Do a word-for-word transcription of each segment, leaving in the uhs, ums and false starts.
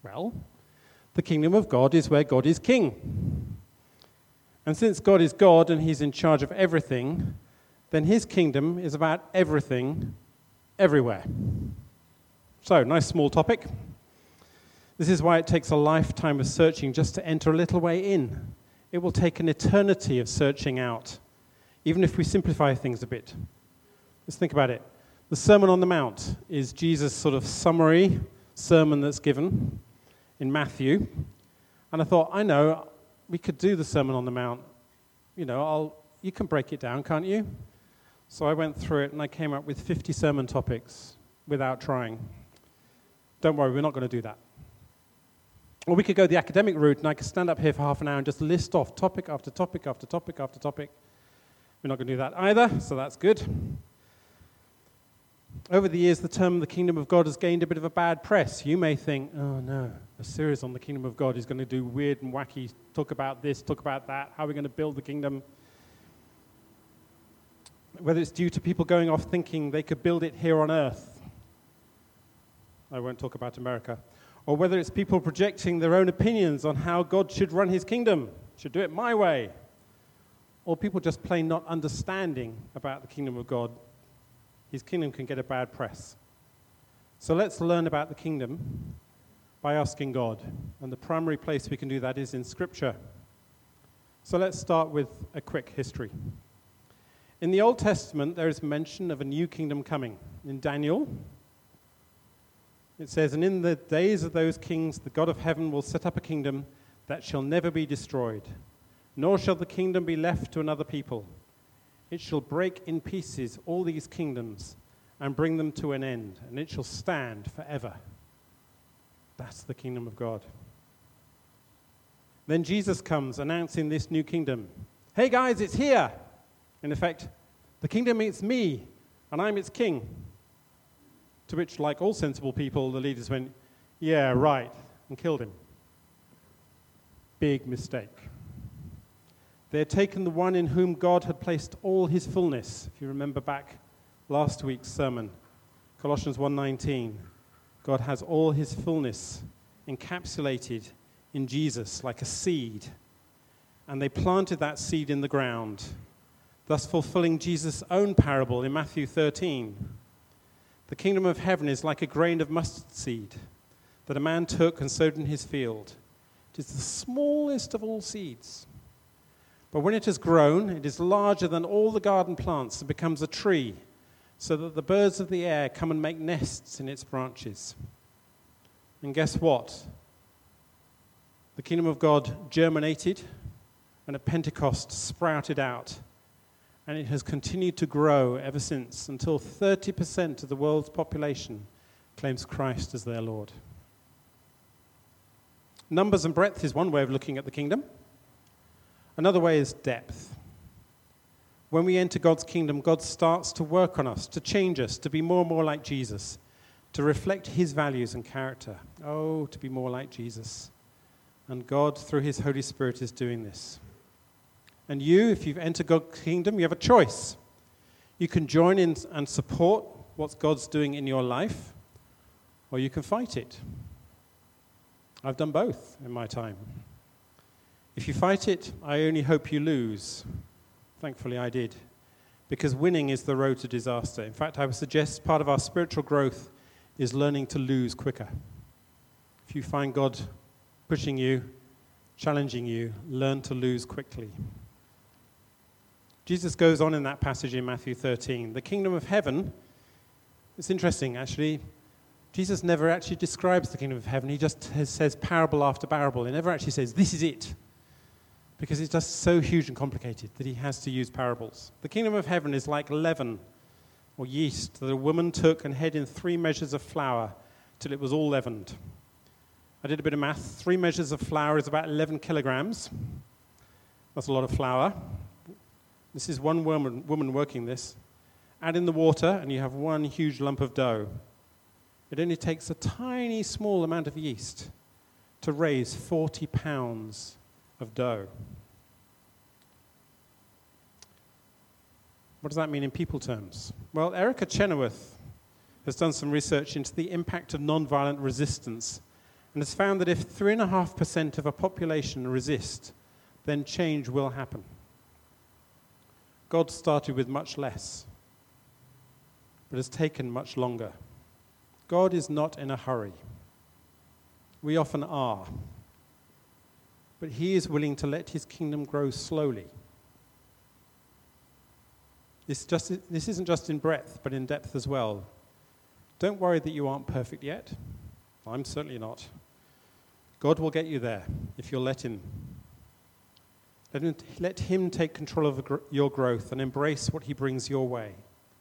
Well, the kingdom of God is where God is king. And since God is God and he's in charge of everything, then his kingdom is about everything, everywhere. So, nice small topic. This is why it takes a lifetime of searching just to enter a little way in. It will take an eternity of searching out, even if we simplify things a bit. Let's think about it. The Sermon on the Mount is Jesus' sort of summary sermon that's given in Matthew. And I thought, I know, we could do the Sermon on the Mount. You know, I'll, you can break it down, can't you? So I went through it and I came up with fifty sermon topics without trying. Don't worry, we're not going to do that. Or we could go the academic route and I could stand up here for half an hour and just list off topic after topic after topic after topic. We're not going to do that either, so that's good. Over the years, the term the kingdom of God has gained a bit of a bad press. You may think, oh no, a series on the kingdom of God is going to do weird and wacky, talk about this, talk about that, how are we going to build the kingdom? Whether it's due to people going off thinking they could build it here on earth. I won't talk about America. Or whether it's people projecting their own opinions on how God should run his kingdom, should do it my way. Or people just plain not understanding about the kingdom of God. His kingdom can get a bad press. So let's learn about the kingdom by asking God. And the primary place we can do that is in Scripture. So let's start with a quick history. In the Old Testament, there is mention of a new kingdom coming. In Daniel, it says, "And in the days of those kings, the God of heaven will set up a kingdom that shall never be destroyed, nor shall the kingdom be left to another people. It shall break in pieces all these kingdoms and bring them to an end, and it shall stand forever." That's the kingdom of God. Then Jesus comes announcing this new kingdom. Hey guys, it's here. In effect, the kingdom is me, and I'm its king. To which, like all sensible people, the leaders went, yeah, right, and killed him. Big mistake. They had taken the one in whom God had placed all his fullness. If you remember back last week's sermon, Colossians one nineteen, God has all his fullness encapsulated in Jesus like a seed. And they planted that seed in the ground, thus fulfilling Jesus' own parable in Matthew thirteen. The kingdom of heaven is like a grain of mustard seed that a man took and sowed in his field. It is the smallest of all seeds. But when it has grown, it is larger than all the garden plants and becomes a tree, so that the birds of the air come and make nests in its branches. And guess what? The kingdom of God germinated, and at Pentecost sprouted out. And it has continued to grow ever since, until thirty percent of the world's population claims Christ as their Lord. Numbers and breadth is one way of looking at the kingdom. Another way is depth. When we enter God's kingdom, God starts to work on us, to change us, to be more and more like Jesus, to reflect his values and character. Oh, to be more like Jesus. And God, through his Holy Spirit, is doing this. And you, if you've entered God's kingdom, you have a choice. You can join in and support what God's doing in your life, or you can fight it. I've done both in my time. If you fight it, I only hope you lose. Thankfully, I did. Because winning is the road to disaster. In fact, I would suggest part of our spiritual growth is learning to lose quicker. If you find God pushing you, challenging you, learn to lose quickly. Jesus goes on in that passage in Matthew thirteen. The kingdom of heaven, it's interesting, actually. Jesus never actually describes the kingdom of heaven. He just says parable after parable. He never actually says, this is it. Because it's just so huge and complicated that he has to use parables. The kingdom of heaven is like leaven or yeast that a woman took and hid in three measures of flour till it was all leavened. I did a bit of math. Three measures of flour is about eleven kilograms. That's a lot of flour. This is one woman, woman working this. Add in the water and you have one huge lump of dough. It only takes a tiny, small amount of yeast to raise forty pounds of dough. What does that mean in people terms? Well, Erica Chenoweth has done some research into the impact of nonviolent resistance and has found that if three point five percent of a population resist, then change will happen. God started with much less, but has taken much longer. God is not in a hurry. We often are. But he is willing to let his kingdom grow slowly. This, just, this isn't just in breadth, but in depth as well. Don't worry that you aren't perfect yet. I'm certainly not. God will get you there if you'll let him. Let him, let him take control of your growth and embrace what he brings your way.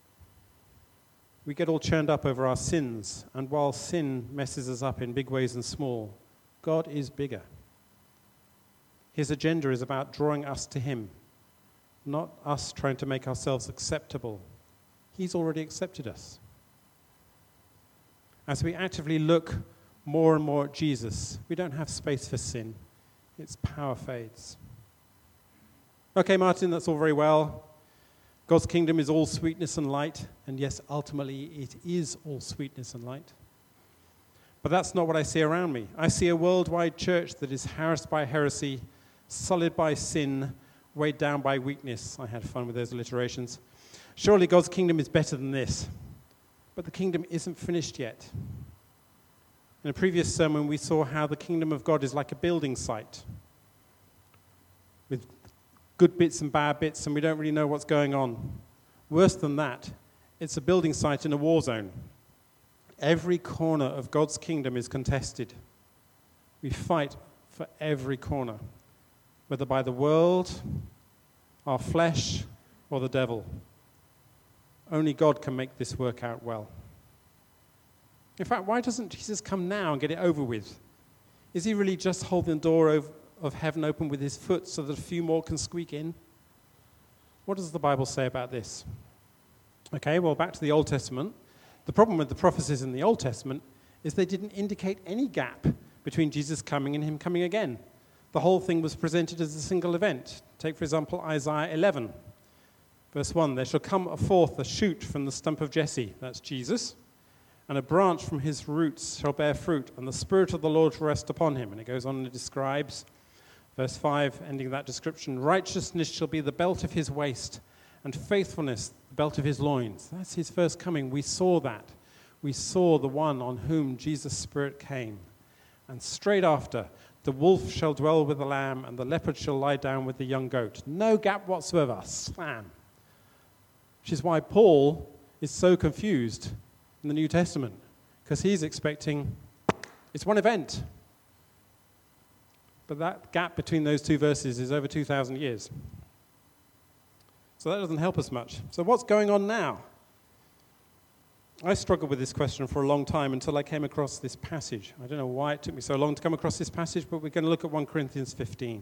We get all churned up over our sins, and while sin messes us up in big ways and small, God is bigger. His agenda is about drawing us to him, not us trying to make ourselves acceptable. He's already accepted us. As we actively look more and more at Jesus, we don't have space for sin. Its power fades. Okay, Martin, that's all very well. God's kingdom is all sweetness and light, and yes, ultimately it is all sweetness and light. But that's not what I see around me. I see a worldwide church that is harassed by heresy, sullied by sin, weighed down by weakness. I had fun with those alliterations. Surely God's kingdom is better than this. But the kingdom isn't finished yet. In a previous sermon, we saw how the kingdom of God is like a building site with good bits and bad bits, and we don't really know what's going on. Worse than that, it's a building site in a war zone. Every corner of God's kingdom is contested. We fight for every corner, whether by the world, our flesh, or the devil. Only God can make this work out well. In fact, why doesn't Jesus come now and get it over with? Is he really just holding the door of, of heaven open with his foot so that a few more can squeak in? What does the Bible say about this? Okay, well, back to the Old Testament. The problem with the prophecies in the Old Testament is they didn't indicate any gap between Jesus coming and him coming again. The whole thing was presented as a single event. Take, for example, Isaiah eleven. Verse one, there shall come forth a shoot from the stump of Jesse, that's Jesus, and a branch from his roots shall bear fruit, and the Spirit of the Lord shall rest upon him. And it goes on and it describes, verse five, ending that description, righteousness shall be the belt of his waist, and faithfulness the belt of his loins. That's his first coming. We saw that. We saw the one on whom Jesus' Spirit came. And straight after, the wolf shall dwell with the lamb, and the leopard shall lie down with the young goat. No gap whatsoever. Slam. Which is why Paul is so confused in the New Testament, because he's expecting it's one event. But that gap between those two verses is over two thousand years. So that doesn't help us much. So what's going on now? I struggled with this question for a long time until I came across this passage. I don't know why it took me so long to come across this passage, but we're going to look at First Corinthians fifteen.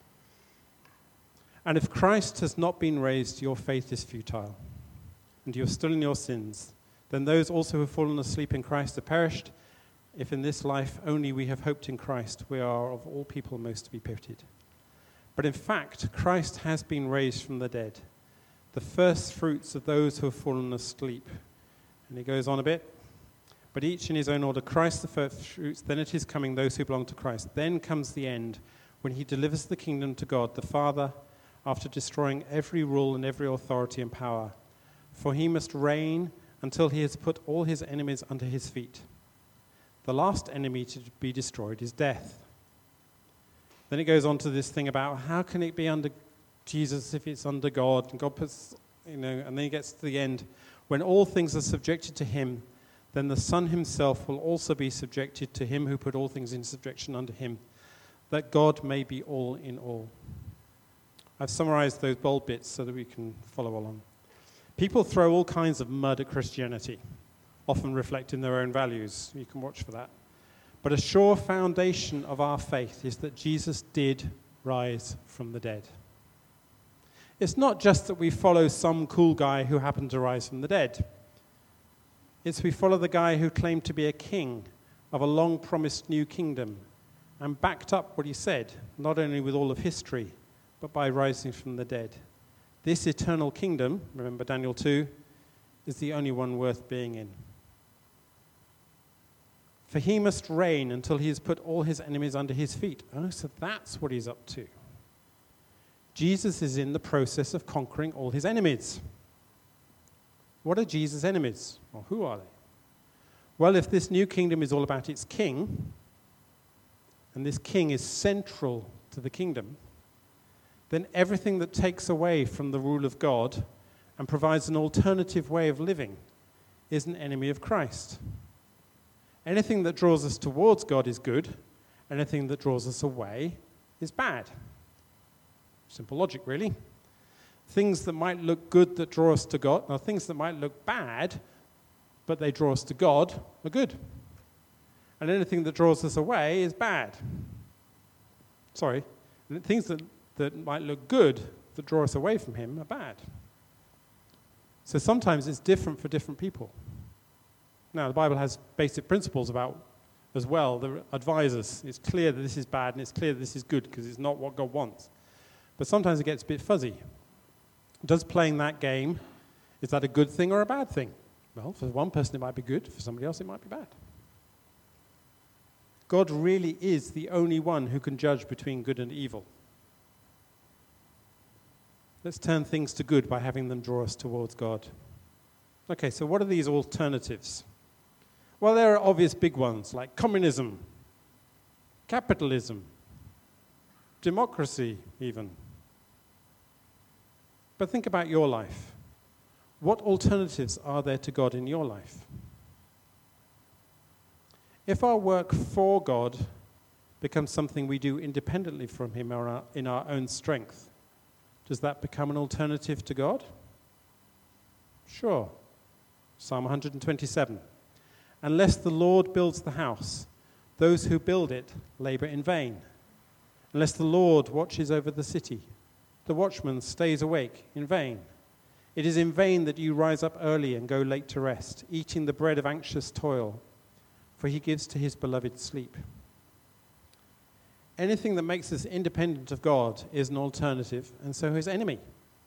And if Christ has not been raised, your faith is futile, and you are still in your sins. Then those also who have fallen asleep in Christ have perished. If in this life only we have hoped in Christ, we are of all people most to be pitied. But in fact, Christ has been raised from the dead, the first fruits of those who have fallen asleep. And he goes on a bit. But each in his own order, Christ the first fruits, then at his coming those who belong to Christ. Then comes the end, when he delivers the kingdom to God the Father, after destroying every rule and every authority and power. For he must reign until he has put all his enemies under his feet. The last enemy to be destroyed is death. Then it goes on to this thing about how can it be under Jesus if it's under God? And God puts, you know, and then he gets to the end. When all things are subjected to him, then the Son himself will also be subjected to him who put all things in subjection under him, that God may be all in all. I've summarized those bold bits so that we can follow along. People throw all kinds of mud at Christianity, often reflecting their own values. You can watch for that. But a sure foundation of our faith is that Jesus did rise from the dead. It's not just that we follow some cool guy who happened to rise from the dead. It's we follow the guy who claimed to be a king of a long-promised new kingdom and backed up what he said, not only with all of history, but by rising from the dead. This eternal kingdom, remember Daniel two, is the only one worth being in. For he must reign until he has put all his enemies under his feet. Oh, so that's what he's up to. Jesus is in the process of conquering all his enemies. What are Jesus' enemies? Or who are they? Well, if this new kingdom is all about its king, and this king is central to the kingdom, then everything that takes away from the rule of God and provides an alternative way of living is an enemy of Christ. Anything that draws us towards God is good. Anything that draws us away is bad. Simple logic, really. Things that might look good that draw us to God, now things that might look bad, but they draw us to God, are good. And anything that draws us away is bad. Sorry, things that, that might look good that draw us away from him are bad. So sometimes it's different for different people. Now, the Bible has basic principles about, as well, that advise us. It's clear that this is bad and it's clear that this is good because it's not what God wants. But sometimes it gets a bit fuzzy. Does playing that game, is that a good thing or a bad thing? Well, for one person it might be good, for somebody else it might be bad. God really is the only one who can judge between good and evil. Let's turn things to good by having them draw us towards God. Okay, so what are these alternatives? Well, there are obvious big ones like communism, capitalism, democracy even. But think about your life. What alternatives are there to God in your life? If our work for God becomes something we do independently from him or in our own strength, does that become an alternative to God? Sure. Psalm one hundred twenty-seven. Unless the Lord builds the house, those who build it labor in vain. Unless the Lord watches over the city, the watchman stays awake in vain. It is in vain that you rise up early and go late to rest, eating the bread of anxious toil, for he gives to his beloved sleep. Anything that makes us independent of God is an alternative, and so his enemy.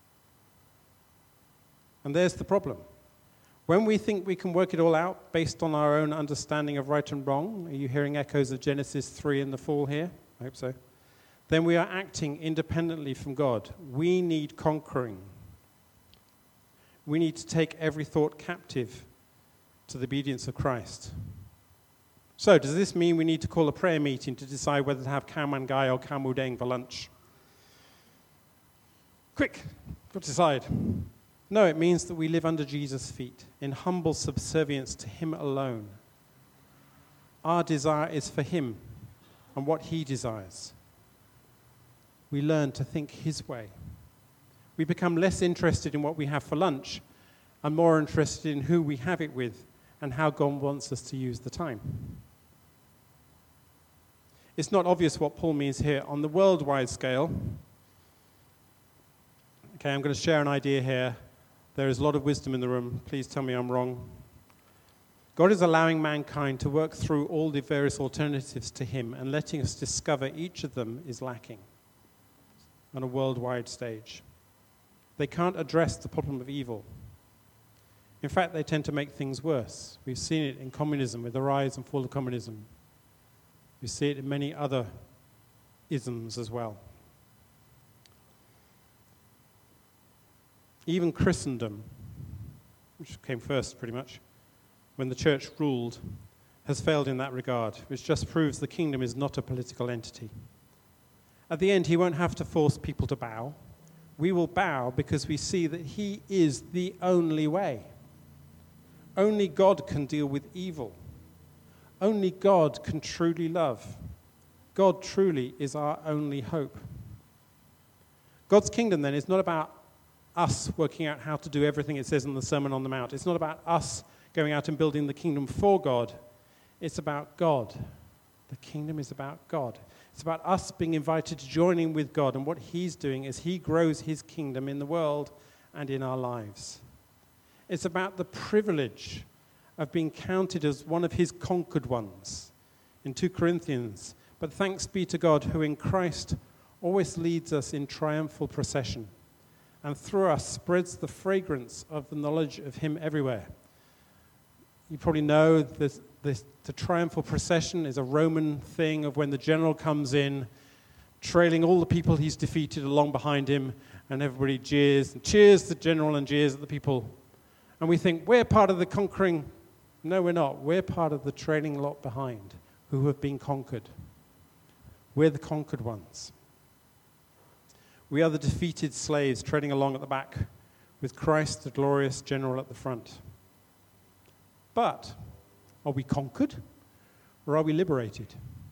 And there's the problem. When we think we can work it all out based on our own understanding of right and wrong, are you hearing echoes of Genesis three in the fall here? I hope so. Then we are acting independently from God. We need conquering. We need to take every thought captive to the obedience of Christ. So, does this mean we need to call a prayer meeting to decide whether to have khao man gai or khao mu deng for lunch? Quick, got to decide. No, it means that we live under Jesus' feet, in humble subservience to him alone. Our desire is for him and what he desires. We learn to think his way. We become less interested in what we have for lunch and more interested in who we have it with and how God wants us to use the time. It's not obvious what Paul means here on the worldwide scale. Okay, I'm going to share an idea here. There is a lot of wisdom in the room. Please tell me I'm wrong. God is allowing mankind to work through all the various alternatives to him and letting us discover each of them is lacking on a worldwide stage. They can't address the problem of evil. In fact, they tend to make things worse. We've seen it in communism, with the rise and fall of communism. We see it in many other isms as well. Even Christendom, which came first pretty much, when the church ruled, has failed in that regard, which just proves the kingdom is not a political entity. At the end, he won't have to force people to bow. We will bow because we see that he is the only way. Only God can deal with evil. Only God can truly love. God truly is our only hope. God's kingdom, then, is not about us working out how to do everything it says in the Sermon on the Mount. It's not about us going out and building the kingdom for God. It's about God. The kingdom is about God. It's about us being invited to join in with God and what he's doing as he grows his kingdom in the world and in our lives. It's about the privilege of being counted as one of his conquered ones in Second Corinthians. But thanks be to God who in Christ always leads us in triumphal procession and through us spreads the fragrance of the knowledge of him everywhere. You probably know that the, the triumphal procession is a Roman thing of when the general comes in, trailing all the people he's defeated along behind him, and everybody jeers and cheers the general and jeers at the people. And we think, we're part of the conquering. No, we're not. We're part of the trailing lot behind who have been conquered. We're the conquered ones. We are the defeated slaves treading along at the back with Christ, the glorious general, at the front. But are we conquered or are we liberated?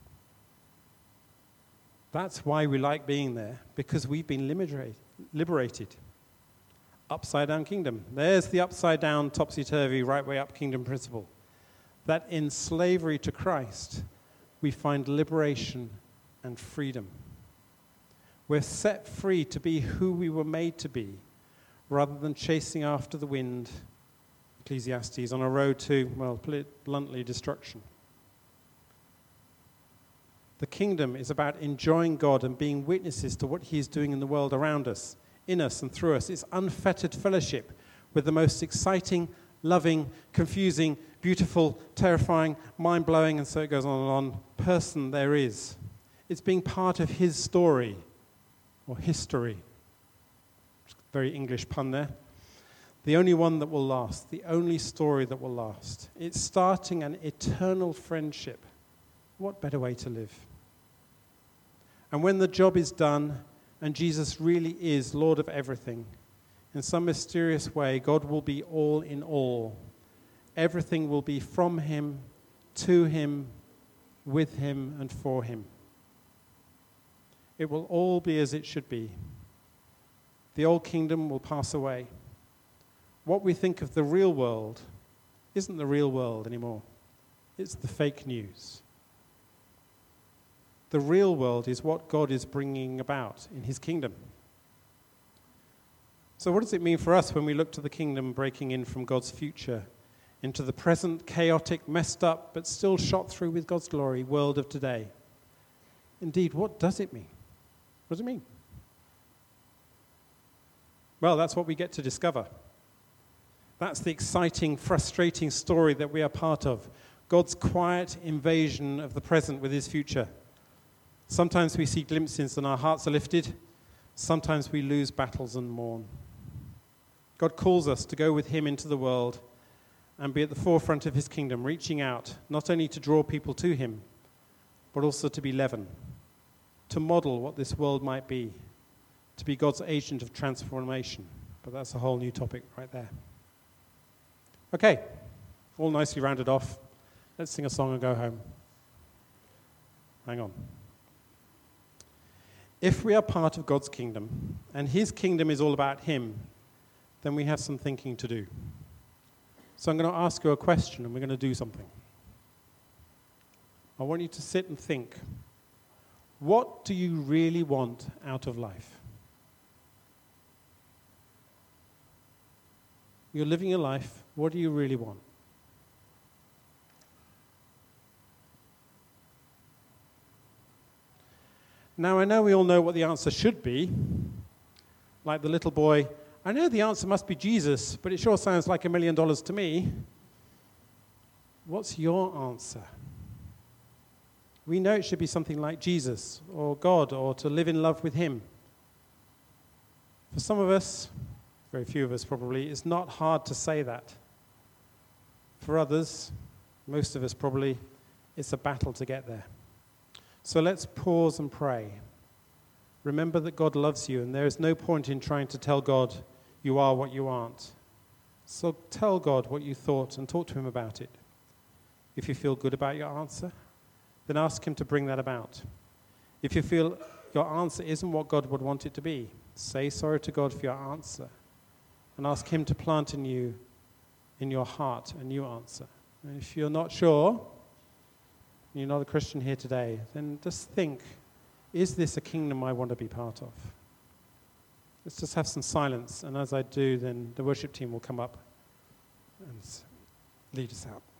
That's why we like being there, because we've been liberated. liberated. Upside down kingdom. There's the upside down, topsy-turvy, right way up kingdom principle. That in slavery to Christ, we find liberation and freedom. We're set free to be who we were made to be, rather than chasing after the wind, Ecclesiastes, on a road to, well, put it bluntly, destruction. The kingdom is about enjoying God and being witnesses to what he is doing in the world around us, in us and through us. It's unfettered fellowship with the most exciting, loving, confusing, beautiful, terrifying, mind-blowing, and so it goes on and on, person there is. It's being part of his story, or history. Very English pun there. The only one that will last, the only story that will last. It's starting an eternal friendship. What better way to live? And when the job is done, and Jesus really is Lord of everything, in some mysterious way, God will be all in all. Everything will be from him, to him, with him, and for him. It will all be as it should be. The old kingdom will pass away. What we think of the real world isn't the real world anymore. It's the fake news. The real world is what God is bringing about in his kingdom. So what does it mean for us when we look to the kingdom breaking in from God's future into the present, chaotic, messed up, but still shot through with God's glory world of today? Indeed, what does it mean? What does it mean? Well, that's what we get to discover. That's the exciting, frustrating story that we are part of. God's quiet invasion of the present with his future. Sometimes we see glimpses and our hearts are lifted. Sometimes we lose battles and mourn. God calls us to go with him into the world and be at the forefront of his kingdom, reaching out not only to draw people to him, but also to be leaven, to model what this world might be, to be God's agent of transformation. But that's a whole new topic right there. Okay, all nicely rounded off. Let's sing a song and go home. Hang on. If we are part of God's kingdom, and his kingdom is all about him, then we have some thinking to do. So I'm going to ask you a question, and we're going to do something. I want you to sit and think. What do you really want out of life? You're living your life. What do you really want? Now, I know we all know what the answer should be. Like the little boy, I know the answer must be Jesus, but it sure sounds like a million dollars to me. What's your answer? We know it should be something like Jesus or God, or to live in love with him. For some of us, very few of us probably, it's not hard to say that. For others, most of us probably, it's a battle to get there. So let's pause and pray. Remember that God loves you, and there is no point in trying to tell God you are what you aren't. So tell God what you thought and talk to him about it. If you feel good about your answer, then ask him to bring that about. If you feel your answer isn't what God would want it to be, say sorry to God for your answer and ask him to plant in you, in your heart, a new answer. And if you're not sure, you're not a Christian here today, then just think, is this a kingdom I want to be part of? Let's just have some silence, and as I do, then the worship team will come up and lead us out.